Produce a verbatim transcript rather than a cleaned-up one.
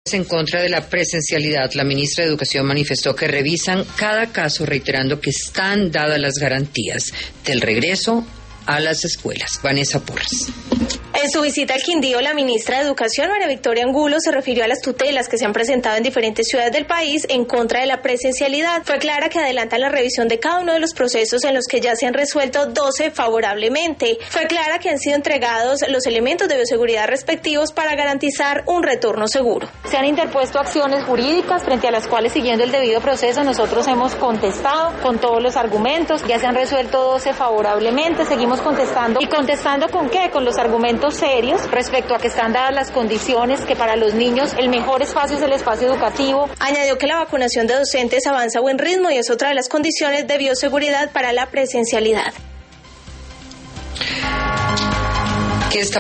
En contra de la presencialidad, la ministra de Educación manifestó que revisan cada caso, reiterando que están dadas las garantías del regreso a las escuelas. Vanessa Porras. En su visita al Quindío, la ministra de Educación, María Victoria Angulo, se refirió a las tutelas que se han presentado en diferentes ciudades del país en contra de la presencialidad. Fue clara que adelantan la revisión de cada uno de los procesos en los que ya se han resuelto doce favorablemente. Fue clara que han sido entregados los elementos de bioseguridad respectivos para garantizar un retorno seguro. Se han interpuesto acciones jurídicas frente a las cuales, siguiendo el debido proceso, nosotros hemos contestado con todos los argumentos. Ya se han resuelto doce favorablemente. Seguimos contestando. ¿Y contestando con qué? Con los argumentos serios respecto a que están dadas las condiciones, que para los niños el mejor espacio es el espacio educativo. Añadió que la vacunación de docentes avanza a buen ritmo y es otra de las condiciones de bioseguridad para la presencialidad. ¿Qué está